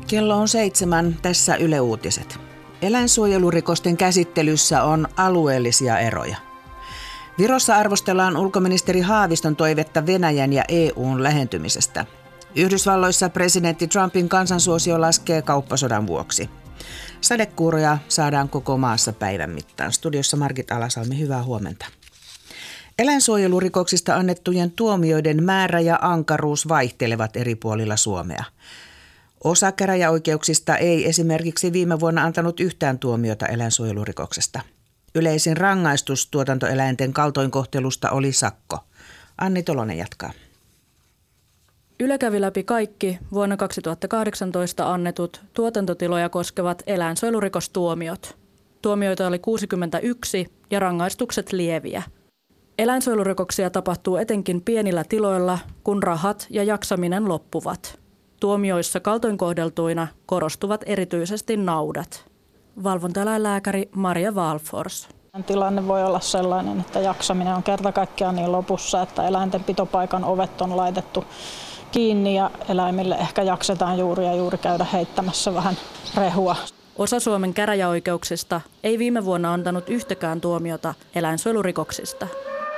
Kello on 7, tässä Yle Uutiset. Eläinsuojelurikosten käsittelyssä on alueellisia eroja. Virossa arvostellaan ulkoministeri Haaviston toivetta Venäjän ja EU:n lähentymisestä. Yhdysvalloissa presidentti Trumpin kansansuosio laskee kauppasodan vuoksi. Sadekuuroja saadaan koko maassa päivän mittaan. Studiossa Margit Alasalmi, hyvää huomenta. Eläinsuojelurikoksista annettujen tuomioiden määrä ja ankaruus vaihtelevat eri puolilla Suomea. Osa käräjäoikeuksista ei esimerkiksi viime vuonna antanut yhtään tuomiota eläinsuojelurikoksesta. Yleisin rangaistus tuotantoeläinten kaltoinkohtelusta oli sakko. Anni Tolonen jatkaa. Yle kävi läpi kaikki vuonna 2018 annetut tuotantotiloja koskevat eläinsuojelurikostuomiot. Tuomioita oli 61 ja rangaistukset lieviä. Eläinsuojelurikoksia tapahtuu etenkin pienillä tiloilla, kun rahat ja jaksaminen loppuvat. Tuomioissa kaltoinkohdeltuina korostuvat erityisesti naudat. Valvontaeläinlääkäri Maria Valfors. Tilanne voi olla sellainen, että jaksaminen on kerta kaikkiaan niin lopussa, että eläinten pitopaikan ovet on laitettu kiinni ja eläimille ehkä jaksetaan juuri käydä heittämässä vähän rehua. Osa Suomen käräjäoikeuksista ei viime vuonna antanut yhtäkään tuomiota eläinsuojelurikoksista.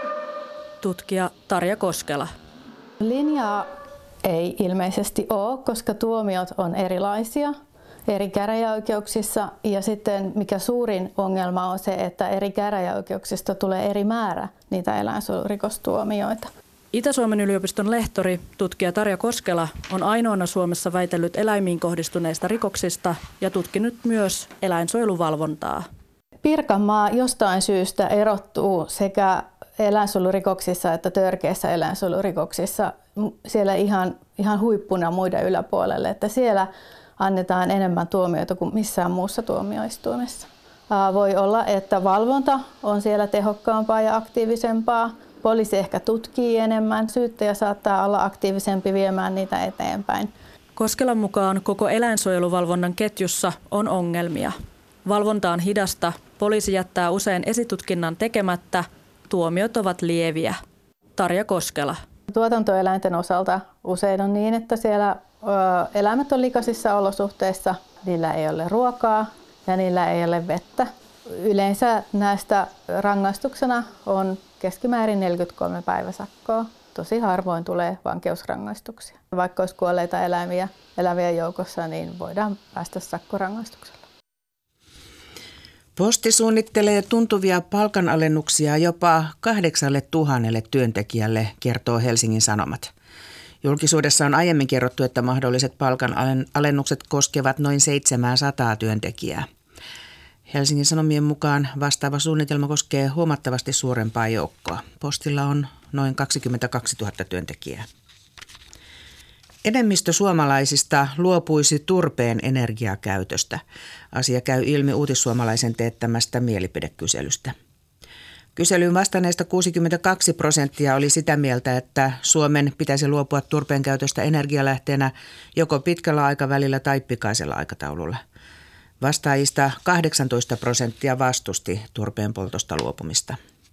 Tutkija Tarja Koskela. Linjaa ei ilmeisesti ole, koska tuomiot on erilaisia eri käräjäoikeuksissa. Ja sitten mikä suurin ongelma on se, että eri käräjäoikeuksista tulee eri määrä niitä eläinsuojelurikostuomioita. Itä-Suomen yliopiston lehtori, tutkija Tarja Koskela, on ainoana Suomessa väitellyt eläimiin kohdistuneista rikoksista ja tutkinut myös eläinsuojeluvalvontaa. Pirkanmaa jostain syystä erottuu sekä eläinsuojelurikoksissa että törkeissä eläinsuojelurikoksissa siellä ihan huippuna muiden yläpuolelle, että siellä annetaan enemmän tuomioita kuin missään muussa tuomioistuimessa. Voi olla, että valvonta on siellä tehokkaampaa ja aktiivisempaa. Poliisi ehkä tutkii enemmän, syyttäjä saattaa olla aktiivisempi viemään niitä eteenpäin. Koskelan mukaan koko eläinsuojeluvalvonnan ketjussa on ongelmia. Valvonta on hidasta, poliisi jättää usein esitutkinnan tekemättä, tuomiot ovat lieviä. Tarja Koskela. Tuotantoeläinten osalta usein on niin, että siellä eläimet on likaisissa olosuhteissa, niillä ei ole ruokaa ja niillä ei ole vettä. Yleensä näistä rangaistuksena on keskimäärin 43 päiväsakkoa. Tosi harvoin tulee vankeusrangaistuksia. Vaikka olisi kuolleita eläviä joukossa, niin voidaan päästä sakkorangaistuksella. Posti suunnittelee tuntuvia palkanalennuksia jopa 8,000 työntekijälle, kertoo Helsingin Sanomat. Julkisuudessa on aiemmin kerrottu, että mahdolliset palkanalennukset koskevat noin 700 työntekijää. Helsingin Sanomien mukaan vastaava suunnitelma koskee huomattavasti suurempaa joukkoa. Postilla on noin 22 000 työntekijää. Enemmistö suomalaisista luopuisi turpeen energiakäytöstä. Asia käy ilmi Uutissuomalaisen teettämästä mielipidekyselystä. Kyselyyn vastanneista 62% oli sitä mieltä, että Suomen pitäisi luopua turpeen käytöstä energialähteenä joko pitkällä aikavälillä tai pikaisella aikataululla. Vastaajista 18% vastusti turpeen poltosta luopumista.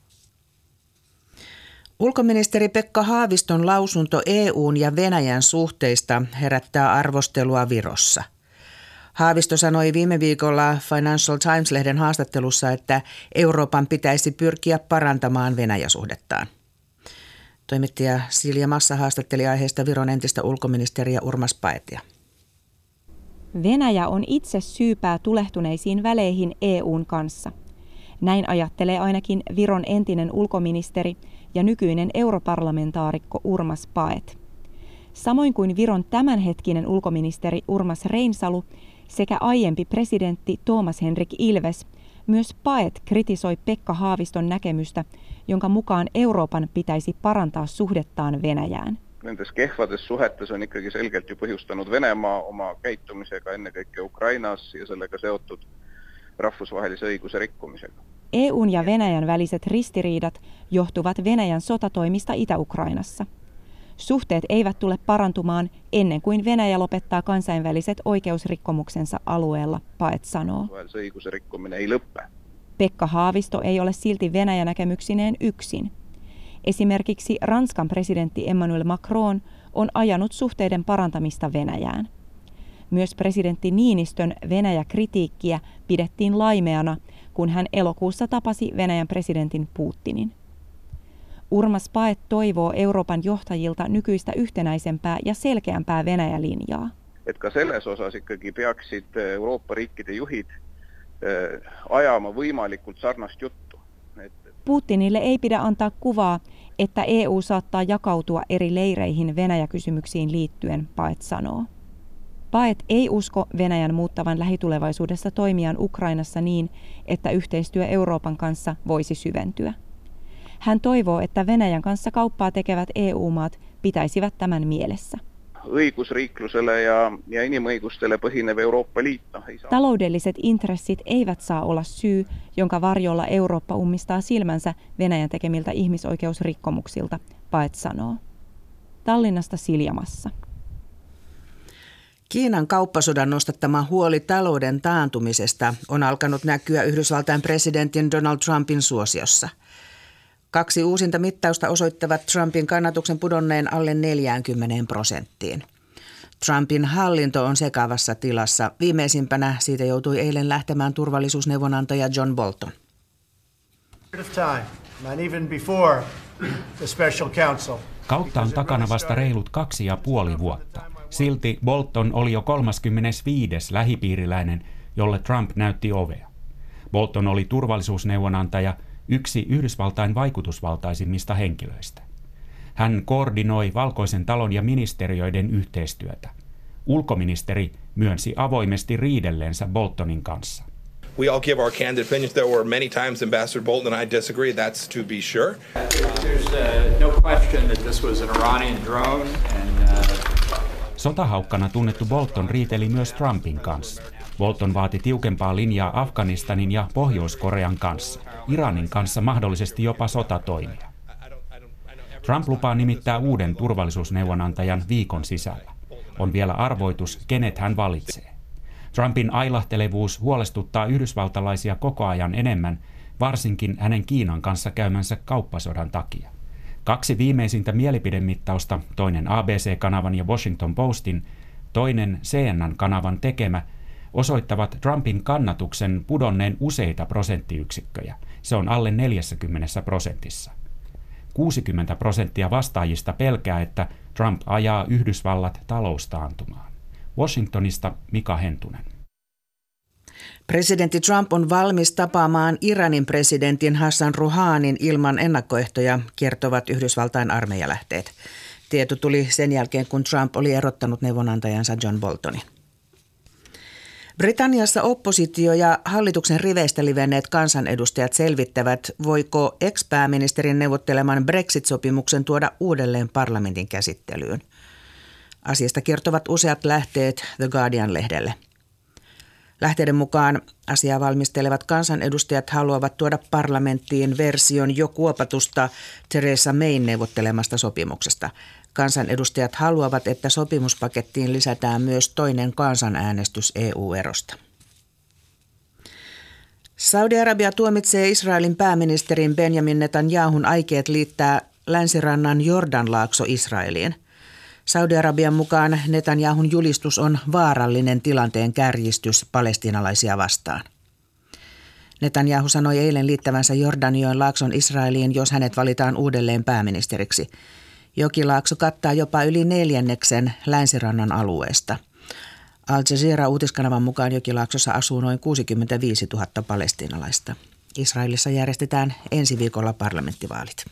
Ulkoministeri Pekka Haaviston lausunto EU:n ja Venäjän suhteista herättää arvostelua Virossa. Haavisto sanoi viime viikolla Financial Times-lehden haastattelussa, että Euroopan pitäisi pyrkiä parantamaan Venäjä-suhdettaan. Toimittaja Silja Massa haastatteli aiheesta Viron entistä ulkoministeriä Urmas Paetia. Venäjä on itse syypää tulehtuneisiin väleihin EU:n kanssa. Näin ajattelee ainakin Viron entinen ulkoministeri ja nykyinen europarlamentaarikko Urmas Paet. Samoin kuin Viron tämänhetkinen ulkoministeri Urmas Reinsalu sekä aiempi presidentti Toomas Hendrik Ilves, myös Paet kritisoi Pekka Haaviston näkemystä, jonka mukaan Euroopan pitäisi parantaa suhdettaan Venäjään. Nendes kehvades suhetes on ikkagi selgelt ju põhjustanud Venemaa oma käitumisega ennekõike Ukrainas ja sellega seotud rahvusvahelise õiguse rikkumisega. EUn ja Venäjän väliset ristiriidat johtuvat Venäjän sotatoimista Itä-Ukrainassa. Suhteet eivät tule parantumaan ennen kuin Venäjä lopettaa kansainväliset oikeusrikkomuksensa alueella, Paet sanoo. Se õiguse rikkuminen ei lõppe. Pekka Haavisto ei ole silti Venäjä-näkemyksineen yksin. Esimerkiksi Ranskan presidentti Emmanuel Macron on ajanut suhteiden parantamista Venäjään. Myös presidentti Niinistön Venäjä-kritiikkiä pidettiin laimeana, kun hän elokuussa tapasi Venäjän presidentin Putinin. Urmas Paet toivoo Euroopan johtajilta nykyistä yhtenäisempää ja selkeämpää Venäjä-linjaa. Et ka selles osas ikkagi peaksid Euroopa riikide juhid ajama võimalikult sarnast juttu. Putinille ei pidä antaa kuvaa, että EU saattaa jakautua eri leireihin Venäjä-kysymyksiin liittyen, Paet sanoo. Paet ei usko Venäjän muuttavan lähitulevaisuudessa toimiaan Ukrainassa niin, että yhteistyö Euroopan kanssa voisi syventyä. Hän toivoo, että Venäjän kanssa kauppaa tekevät EU-maat pitäisivät tämän mielessä. Õigusriiklusele ja inimõigustele põhinev Euroopa Liit. Taloudelliset intressit eivät saa olla syy, jonka varjolla Eurooppa ummistaa silmänsä Venäjän tekemiltä ihmisoikeusrikkomuksilta, Paet sanoo. Tallinnasta Silja Massa. Kiinan kauppasodan nostattama huoli talouden taantumisesta on alkanut näkyä Yhdysvaltain presidentin Donald Trumpin suosiossa. 2 uusinta mittausta osoittavat Trumpin kannatuksen pudonneen alle 40%. Trumpin hallinto on sekavassa tilassa. Viimeisimpänä siitä joutui eilen lähtemään turvallisuusneuvonantaja John Bolton. Kautta on takana vasta reilut 2,5 vuotta. Silti Bolton oli jo 35. lähipiiriläinen, jolle Trump näytti ovea. Bolton oli turvallisuusneuvonantaja, yksi Yhdysvaltain vaikutusvaltaisimmista henkilöistä. Hän koordinoi Valkoisen talon ja ministeriöiden yhteistyötä. Ulkoministeri myönsi avoimesti riidelleensä Boltonin kanssa. We all give our candid opinions. There were many times Ambassador Bolton and I disagree. That's to be sure. There's no question that this was an Iranian drone. Sotahaukkana tunnettu Bolton riiteli myös Trumpin kanssa. Bolton vaati tiukempaa linjaa Afganistanin ja Pohjois-Korean kanssa, Iranin kanssa mahdollisesti jopa sotatoimia. Trump lupaa nimittää uuden turvallisuusneuvonantajan viikon sisällä. On vielä arvoitus, kenet hän valitsee. Trumpin ailahtelevuus huolestuttaa yhdysvaltalaisia koko ajan enemmän, varsinkin hänen Kiinan kanssa käymänsä kauppasodan takia. 2 viimeisintä mielipidemittausta, toinen ABC-kanavan ja Washington Postin, toinen CNN-kanavan tekemä, osoittavat Trumpin kannatuksen pudonneen useita prosenttiyksikköjä. Se on alle 40%. 60% vastaajista pelkää, että Trump ajaa Yhdysvallat taloustaantumaan. Washingtonista Mika Hentunen. Presidentti Trump on valmis tapaamaan Iranin presidentin Hassan Rouhanin ilman ennakkoehtoja, kertovat Yhdysvaltain armeijalähteet. Tieto tuli sen jälkeen, kun Trump oli erottanut neuvonantajansa John Boltonin. Britanniassa oppositio ja hallituksen riveistä livenneet kansanedustajat selvittävät, voiko ex-pääministerin neuvotteleman Brexit-sopimuksen tuoda uudelleen parlamentin käsittelyyn. Asiasta kertovat useat lähteet The Guardian-lehdelle. Lähteiden mukaan asiaa valmistelevat kansanedustajat haluavat tuoda parlamenttiin version jo kuopatusta Theresa Mayn neuvottelemasta sopimuksesta. Kansanedustajat haluavat, että sopimuspakettiin lisätään myös toinen kansanäänestys EU-erosta. Saudi-Arabia tuomitsee Israelin pääministerin Benjamin Netanyahun aikeet liittää länsirannan Jordanlaakso Israeliin. Saudi-Arabian mukaan Netanyahun julistus on vaarallinen tilanteen kärjistys palestiinalaisia vastaan. Netanyahu sanoi eilen liittävänsä Jordanjoen laakson Israeliin, jos hänet valitaan uudelleen pääministeriksi. Jokilaakso kattaa jopa yli 1/4 länsirannan alueesta. Al Jazeera uutiskanavan mukaan Jokilaaksossa asuu noin 65 000 palestiinalaista. Israelissa järjestetään ensi viikolla parlamenttivaalit.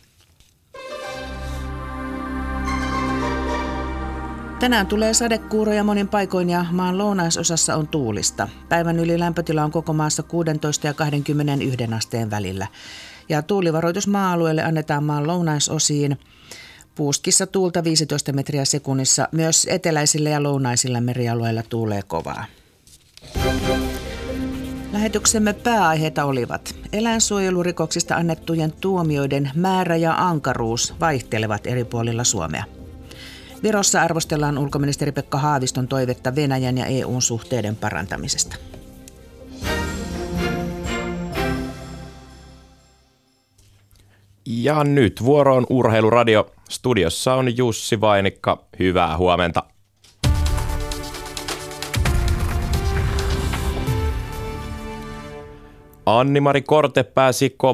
Tänään tulee sadekuuroja monin paikoin ja maan lounaisosassa on tuulista. Päivän yli lämpötila on koko maassa 16 ja 21 asteen välillä. Ja tuulivaroitus maa-alueelle annetaan maan lounaisosiin. Puuskissa tuulta 15 metriä sekunnissa. Myös eteläisillä ja lounaisilla merialueilla tuulee kovaa. Lähetyksemme pääaiheita olivat: eläinsuojelurikoksista annettujen tuomioiden määrä ja ankaruus vaihtelevat eri puolilla Suomea. Virossa arvostellaan ulkoministeri Pekka Haaviston toivetta Venäjän ja EU:n suhteiden parantamisesta. Ja nyt vuoroon Urheiluradio. Studiossa on Jussi Vainikka. Hyvää huomenta. Anni-Mari Korte pääsi